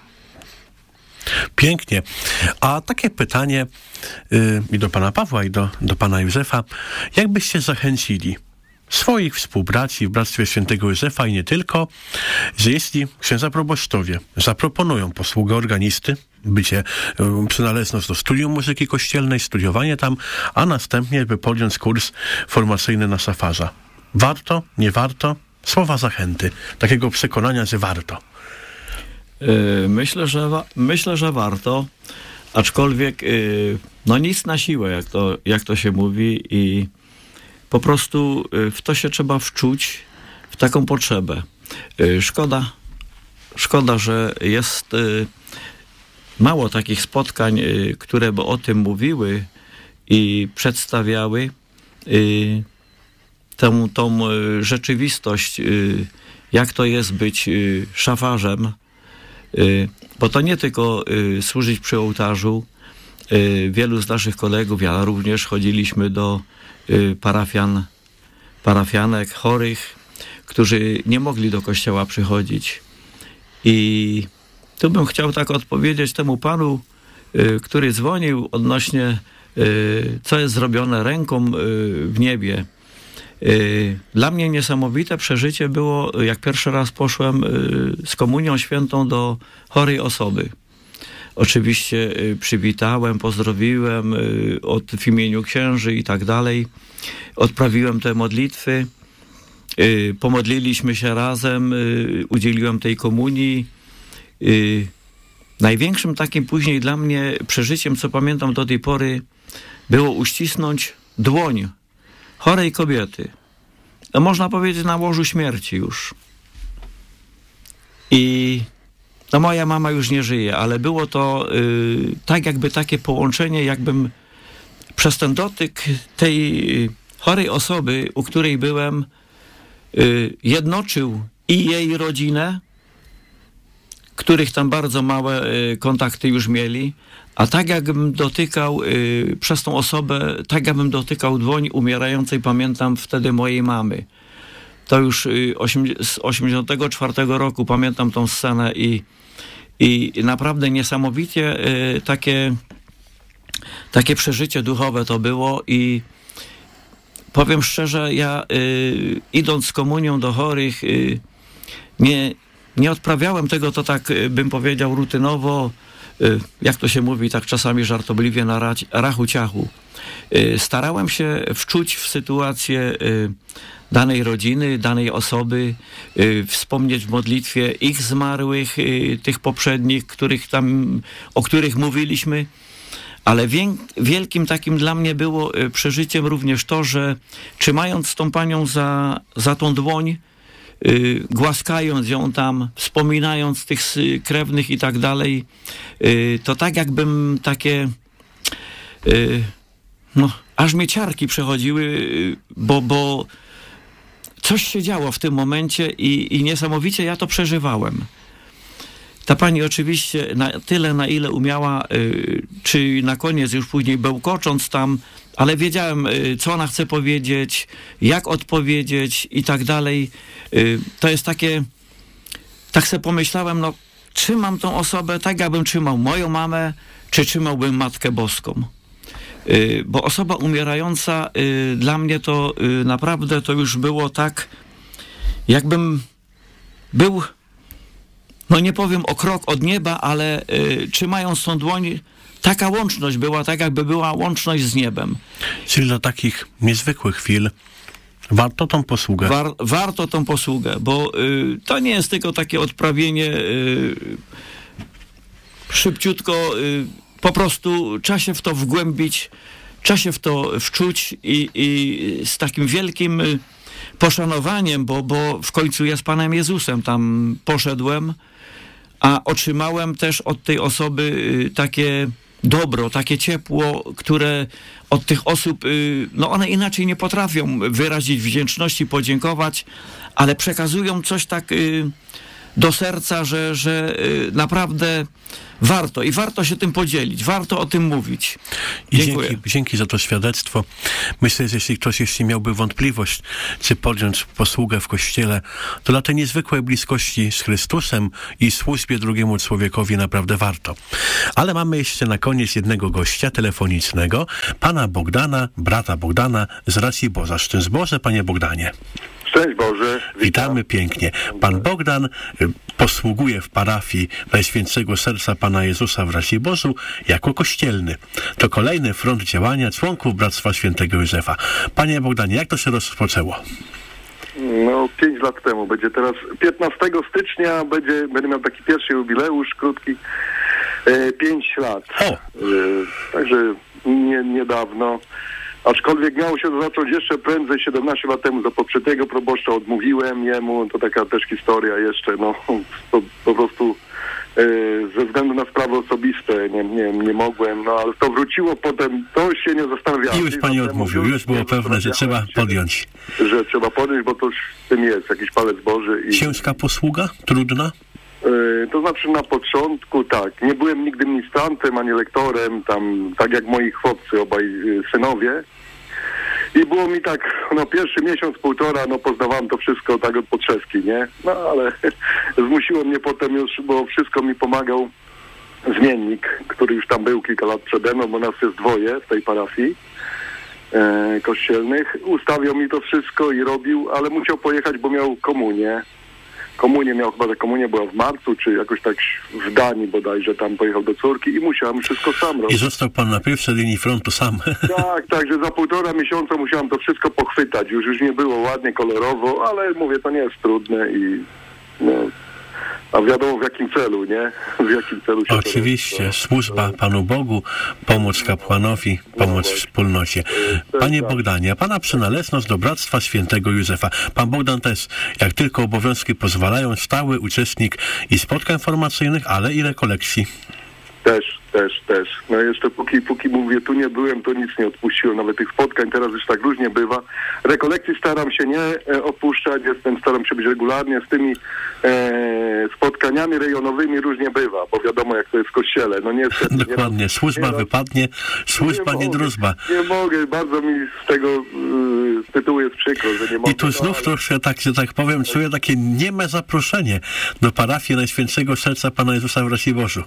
Pięknie. A takie pytanie yy, i do pana Pawła, i do, do pana Józefa. Jak byście zachęcili swoich współbraci w Bractwie Świętego Józefa i nie tylko, że jeśli księdza proboszczowie zaproponują posługę organisty, bycie, yy, przynależność do studium muzyki kościelnej, studiowanie tam, a następnie by podjąć kurs formacyjny na szafarza. Warto? Nie warto? Słowa zachęty. Takiego przekonania, że warto. Myślę, że, wa- myślę, że warto, aczkolwiek yy, no nic na siłę, jak to, jak to się mówi, i po prostu yy, w to się trzeba wczuć, w taką potrzebę. Yy, szkoda, szkoda, że jest yy, mało takich spotkań, yy, które by o tym mówiły i przedstawiały yy, tę, tą yy, rzeczywistość, yy, jak to jest być yy, szafarzem. Yy, bo to nie tylko yy, służyć przy ołtarzu. Yy, wielu z naszych kolegów, ja również chodziliśmy do yy, parafian, parafianek chorych, którzy nie mogli do kościoła przychodzić. I tu bym chciał tak odpowiedzieć temu panu, yy, który dzwonił odnośnie yy, co jest zrobione ręką yy, w niebie. Dla mnie niesamowite przeżycie było, jak pierwszy raz poszłem z komunią świętą do chorej osoby. Oczywiście przywitałem, pozdrowiłem od, w imieniu księży i tak dalej. Odprawiłem te modlitwy, pomodliliśmy się razem, udzieliłem tej komunii. Największym takim później dla mnie przeżyciem, co pamiętam do tej pory, było uścisnąć dłoń chorej kobiety. No, można powiedzieć, na łożu śmierci już. I no, moja mama już nie żyje, ale było to y, tak jakby takie połączenie, jakbym przez ten dotyk tej chorej osoby, u której byłem, y, jednoczył i jej rodzinę, których tam bardzo małe y, kontakty już mieli, a tak jakbym dotykał y, przez tą osobę, tak jakbym dotykał dłoń umierającej, pamiętam wtedy mojej mamy. To już y, z osiemdziesiątego czwartego roku pamiętam tą scenę i, i naprawdę niesamowicie y, takie, takie przeżycie duchowe to było i powiem szczerze, ja y, idąc z komunią do chorych y, nie, nie odprawiałem tego, to tak y, bym powiedział rutynowo, jak to się mówi, tak czasami żartobliwie na rachu ciachu. y, starałem się wczuć w sytuację y, danej rodziny, danej osoby, y, wspomnieć w modlitwie ich zmarłych, y, tych poprzednich, których tam, o których mówiliśmy. Ale wiek, wielkim takim dla mnie było y, przeżyciem również to, że trzymając tą panią za, za tą dłoń, y, głaskając ją tam, wspominając tych y, krewnych i tak dalej, y, to tak jakbym takie, y, no, aż mnie ciarki przechodziły, y, bo, bo coś się działo w tym momencie i, i niesamowicie ja to przeżywałem. Ta pani oczywiście na tyle, na ile umiała, y, czy na koniec już później bełkocząc tam, ale wiedziałem, y, co ona chce powiedzieć, jak odpowiedzieć i tak dalej. Y, to jest takie, tak sobie pomyślałem, no trzymam tą osobę tak, jakbym trzymał moją mamę, czy trzymałbym Matkę Boską. Y, bo osoba umierająca y, dla mnie to y, naprawdę to już było tak, jakbym był, no nie powiem o krok od nieba, ale y, trzymając tą dłoń, taka łączność była, tak jakby była łączność z niebem. Czyli do takich niezwykłych chwil warto tą posługę. War, warto tą posługę, bo y, to nie jest tylko takie odprawienie y, szybciutko, y, po prostu trzeba się w to wgłębić, trzeba się w to wczuć i, i z takim wielkim y, poszanowaniem, bo, bo w końcu ja z Panem Jezusem tam poszedłem, a otrzymałem też od tej osoby y, takie dobro, takie ciepło, które od tych osób, y, no one inaczej nie potrafią wyrazić wdzięczności, podziękować, ale przekazują coś tak y, do serca, że, że y, naprawdę warto i warto się tym podzielić, warto o tym mówić. I Dziękuję. dzięki, dzięki za to świadectwo. Myślę, że jeśli ktoś jeszcze miałby wątpliwość, czy podjąć posługę w Kościele, to dla tej niezwykłej bliskości z Chrystusem i służbie drugiemu człowiekowi naprawdę warto. Ale mamy jeszcze na koniec jednego gościa telefonicznego, pana Bogdana, brata Bogdana z Raciborza. Szczęść Boże, panie Bogdanie. Szczęść Boże. Witam. Witamy pięknie. Pan Bogdan y, posługuje w parafii Najświętszego Serca Pana Jezusa w Raciborzu jako kościelny. To kolejny front działania członków Bractwa Świętego Józefa. Panie Bogdanie, jak to się rozpoczęło? No, pięć lat temu. Będzie teraz piętnastego stycznia, będzie, będę miał taki pierwszy jubileusz, krótki, e, pięć lat. O. E, także nie, niedawno. Aczkolwiek miało się to zacząć jeszcze prędzej, siedemnaście lat temu, za poprzedniego proboszcza odmówiłem jemu, to taka też historia jeszcze, no po, po prostu e, ze względu na sprawy osobiste nie, nie, nie mogłem, no ale to wróciło potem, to się nie zastanawiałem. I już pani odmówił, już było pewne, że trzeba podjąć. Że trzeba podjąć, bo to już w tym jest jakiś palec Boży. I Ciężka posługa? Trudna? Yy, to znaczy na początku tak, nie byłem nigdy ministrantem ani lektorem, tam tak jak moi chłopcy, obaj yy, synowie. I było mi tak, no pierwszy miesiąc, półtora, no poznawałem to wszystko tak od podszewki, nie? No ale zmusiło mnie potem już, bo wszystko mi pomagał zmiennik, który już tam był kilka lat przede mną, bo nas jest dwoje w tej parafii e, kościelnych. Ustawiał mi to wszystko i robił, ale musiał pojechać, bo miał komunię. Komunię miał, chyba, że komunia była w marcu, czy jakoś tak w Danii bodajże, tam pojechał do córki i musiałem wszystko sam robić. I został pan na pierwszej linii frontu sam. Tak, tak, że za półtora miesiąca musiałem to wszystko pochwytać. Już już nie było ładnie, kolorowo, ale mówię, to nie jest trudne i no, a wiadomo w jakim celu, nie? W jakim celu się Oczywiście, to, służba Panu Bogu, pomoc kapłanowi, pomoc wspólnocie. Panie Bogdanie, a pana przynależność do Bractwa Świętego Józefa. Pan Bogdan też, jak tylko obowiązki pozwalają, stały uczestnik i spotkań formacyjnych, ale i rekolekcji. Też, też, też. No jeszcze póki, póki mówię, tu nie byłem, to nic nie odpuściłem, nawet tych spotkań, teraz już tak różnie bywa. Rekolekcji staram się nie e, opuszczać, jestem, staram się być regularnie z tymi e, spotkaniami rejonowymi, różnie bywa, bo wiadomo jak to jest w kościele. No niestety, Dokładnie, nie, służba nie, wypadnie, służba nie, nie druzba. Nie mogę, bardzo mi z tego y, z tytułu jest przykro, że nie mogę. I tu znów no, ale... troszkę, tak, że tak powiem, czuję takie nieme zaproszenie do parafii Najświętszego Serca Pana Jezusa w Raciborzu.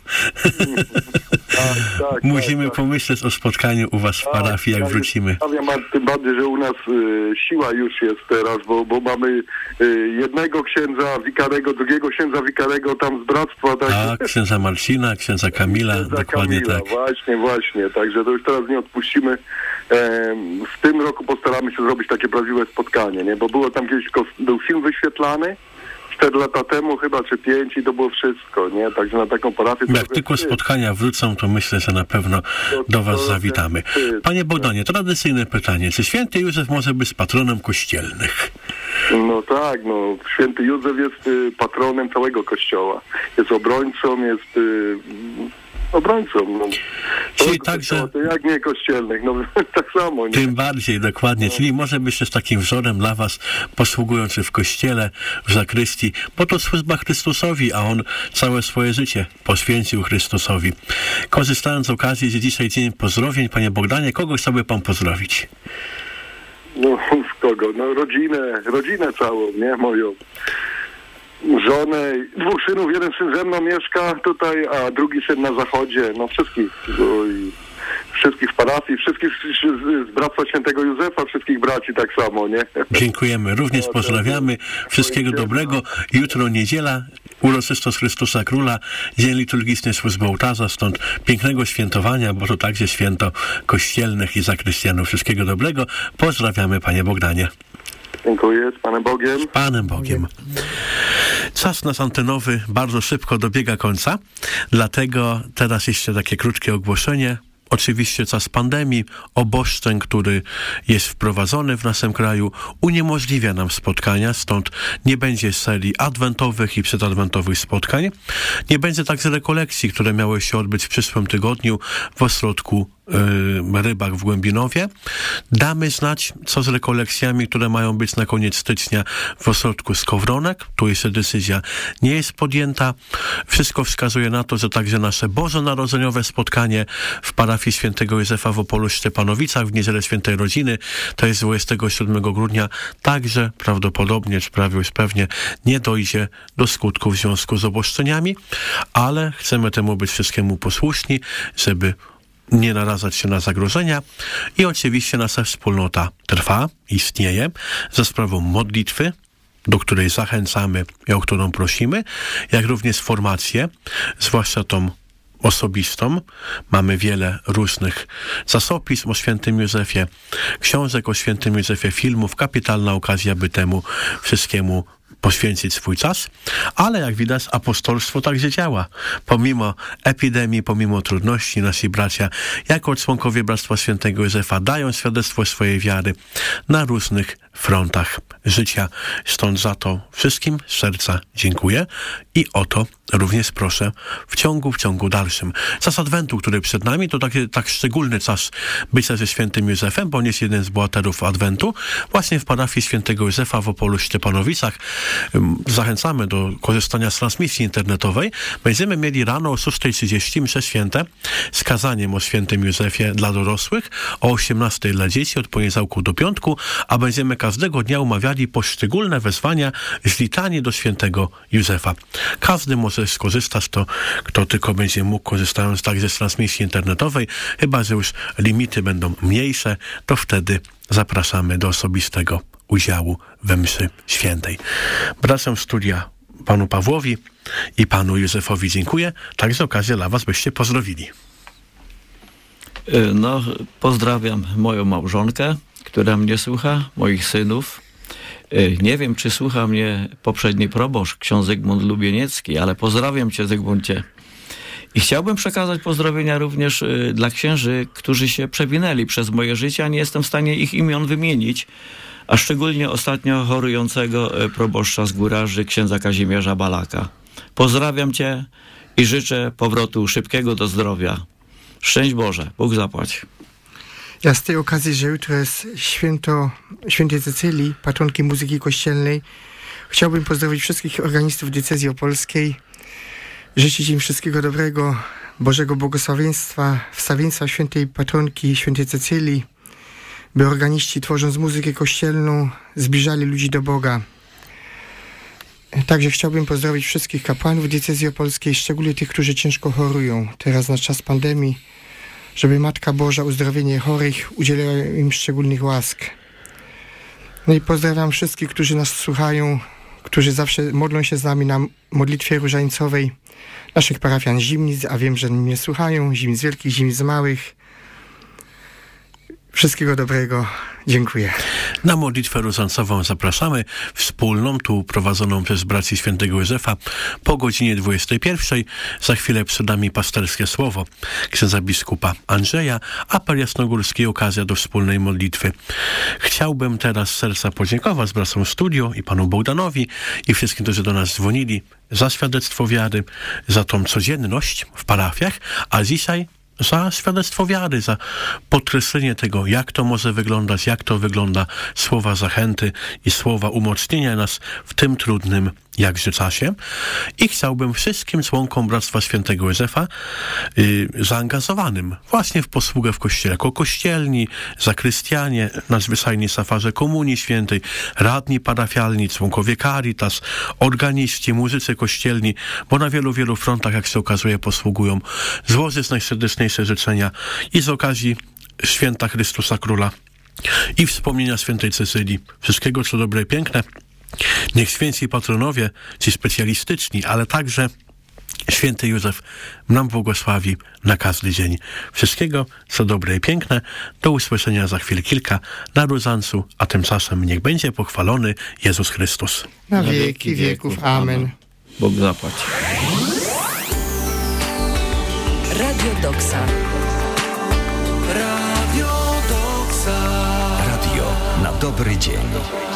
Tak, tak, Musimy tak, pomyśleć o spotkaniu u was w parafii, jak ja wrócimy. Ja tym bardziej, że u nas y, siła już jest teraz, bo, bo mamy y, jednego księdza wikarego, drugiego księdza wikarego tam z bractwa. Tak, tak księdza Marcina, księdza Kamila, księdza dokładnie Kamila, tak. Właśnie, właśnie, także to już teraz nie odpuścimy W tym roku postaramy się zrobić takie prawdziwe spotkanie, nie? Bo było tam kiedyś, był film wyświetlany, cztery lata temu chyba, czy pięć i to było wszystko, nie? Także na taką parafię... Jak tylko spotkania wrócą, to myślę, że na pewno do was zawitamy. Panie Bogdanie, tradycyjne pytanie. Czy święty Józef może być patronem kościelnych? No tak, no. Święty Józef jest y, patronem całego Kościoła. Jest obrońcą, jest... Y, obrońcą. No. Czyli także... To jak nie kościelnych, no tak samo. Nie? Tym bardziej, dokładnie. No. Czyli może być też takim wzorem dla was, posługujący w kościele, w zakrystii, bo to służba Chrystusowi, a on całe swoje życie poświęcił Chrystusowi. Korzystając z okazji, że dzisiaj dzień pozdrowień, panie Bogdanie, kogo chciałby pan pozdrowić? No, z kogo? No rodzinę, rodzinę całą, nie? Moją. Żonę, dwóch synów, jeden syn ze mną mieszka tutaj, a drugi syn na zachodzie, no wszystkich, no i wszystkich w parafii, wszystkich z, z Bractwa Świętego Józefa, wszystkich braci tak samo, nie? Dziękujemy, również no, pozdrawiamy, wszystkiego dobrego, jutro niedziela, uroczystość Chrystusa Króla, dzień liturgiczny służby ołtarza, stąd pięknego świętowania, bo to także święto kościelnych i zakrystianów, wszystkiego dobrego, pozdrawiamy panie Bogdanie. Dziękuję, z Panem Bogiem. Z Panem Bogiem. Czas nasz antenowy bardzo szybko dobiega końca, dlatego teraz jeszcze takie krótkie ogłoszenie. Oczywiście czas pandemii, obostrzeń, który jest wprowadzony w naszym kraju, uniemożliwia nam spotkania, stąd nie będzie serii adwentowych i przedadwentowych spotkań. Nie będzie także rekolekcji, które miały się odbyć w przyszłym tygodniu w ośrodku yy, Rybak w Głębinowie. Damy znać, co z rekolekcjami, które mają być na koniec stycznia w ośrodku Skowronek. Tu jeszcze decyzja nie jest podjęta. Wszystko wskazuje na to, że także nasze bożonarodzeniowe spotkanie w parafii Świętego Józefa w Opolu Szczepanowicach w Niedzielę Świętej Rodziny, to jest dwudziestego siódmego grudnia, także prawdopodobnie, czy prawie już pewnie, nie dojdzie do skutku w związku z obostrzeniami, ale chcemy temu być wszystkiemu posłuszni, żeby nie narażać się na zagrożenia i oczywiście nasza wspólnota trwa, istnieje za sprawą modlitwy, do której zachęcamy i o którą prosimy, jak również formację, zwłaszcza tą osobistą. Mamy wiele różnych czasopism o świętym Józefie, książek o świętym Józefie, filmów, kapitalna okazja, by temu wszystkiemu poświęcić swój czas, ale jak widać apostolstwo także działa. Pomimo epidemii, pomimo trudności, nasi bracia jako członkowie Bractwa Świętego Józefa dają świadectwo swojej wiary na różnych frontach życia. Stąd za to wszystkim z serca dziękuję i o to również proszę w ciągu, w ciągu dalszym. Czas Adwentu, który przed nami, to taki, tak szczególny czas bycia ze świętym Józefem, bo on jest jeden z bohaterów Adwentu. Właśnie w parafii Świętego Józefa w Opolu Szczepanowicach zachęcamy do korzystania z transmisji internetowej. Będziemy mieli rano o szósta trzydzieści msze święte z kazaniem o świętym Józefie dla dorosłych, o osiemnastej dla dzieci od poniedziałku do piątku, a będziemy każdego dnia umawiali poszczególne wezwania z litanii do świętego Józefa. Każdy może skorzystać, to kto tylko będzie mógł, korzystając także z transmisji internetowej, chyba że już limity będą mniejsze, to wtedy zapraszamy do osobistego udziału we mszy świętej. Braciom studia panu Pawłowi i panu Józefowi dziękuję. Także okazja dla was, byście pozdrowili. No, pozdrawiam moją małżonkę, która mnie słucha, moich synów. Nie wiem, czy słucha mnie poprzedni proboszcz, ksiądz Zygmunt Lubieniecki, ale pozdrawiam cię, Zygmuncie. I chciałbym przekazać pozdrowienia również y, dla księży, którzy się przewinęli przez moje życie, a nie jestem w stanie ich imion wymienić, a szczególnie ostatnio chorującego y, proboszcza z Góraży, księdza Kazimierza Balaka. Pozdrawiam cię i życzę powrotu szybkiego do zdrowia. Szczęść Boże, Bóg zapłać. Ja z tej okazji, że jutro jest święto świętej Cecylii, patronki muzyki kościelnej, chciałbym pozdrowić wszystkich organistów diecezji opolskiej, życzyć im wszystkiego dobrego, Bożego błogosławieństwa, wstawienstwa świętej patronki świętej Cecylii, by organiści, tworząc muzykę kościelną, zbliżali ludzi do Boga. Także chciałbym pozdrowić wszystkich kapłanów diecezji opolskiej, szczególnie tych, którzy ciężko chorują teraz na czas pandemii, żeby Matka Boża uzdrowienie chorych udzielała im szczególnych łask. No i pozdrawiam wszystkich, którzy nas słuchają, którzy zawsze modlą się z nami na modlitwie różańcowej, naszych parafian Zimnic, a wiem, że mnie słuchają, Zimnic Wielkich, Zimnic Małych. Wszystkiego dobrego. Dziękuję. Na modlitwę różańcową zapraszamy, wspólną, tu prowadzoną przez braci świętego Józefa, po godzinie dwudziestej pierwszej. Za chwilę przed nami pasterskie słowo księdza biskupa Andrzeja, apel jasnogórski, okazja do wspólnej modlitwy. Chciałbym teraz z serca podziękować braciom studio i panu Bogdanowi i wszystkim, którzy do nas dzwonili, za świadectwo wiary, za tą codzienność w parafiach, a dzisiaj za świadectwo wiary, za podkreślenie tego, jak to może wyglądać, jak to wygląda, słowa zachęty i słowa umocnienia nas w tym trudnym jakże czasie. I chciałbym wszystkim członkom Bractwa Świętego Józefa yy, zaangażowanym właśnie w posługę w Kościele, jako kościelni, zakrystianie, nadzwyczajni safarze Komunii Świętej, radni parafialni, członkowie Caritas, organiści, muzycy kościelni, bo na wielu, wielu frontach, jak się okazuje, posługują, złożyć najserdeczniejsze życzenia i z okazji święta Chrystusa Króla i wspomnienia świętej Cecylii. Wszystkiego, co dobre i piękne. Niech święci patronowie, ci specjalistyczni, ale także święty Józef nam błogosławi na każdy dzień. Wszystkiego, co dobre i piękne. Do usłyszenia za chwilę kilka na różańcu, a tymczasem niech będzie pochwalony Jezus Chrystus. Na wieki wieków. Amen. Bóg zapłać. Radio Doksa. Radio Doksa. Radio na dobry dzień.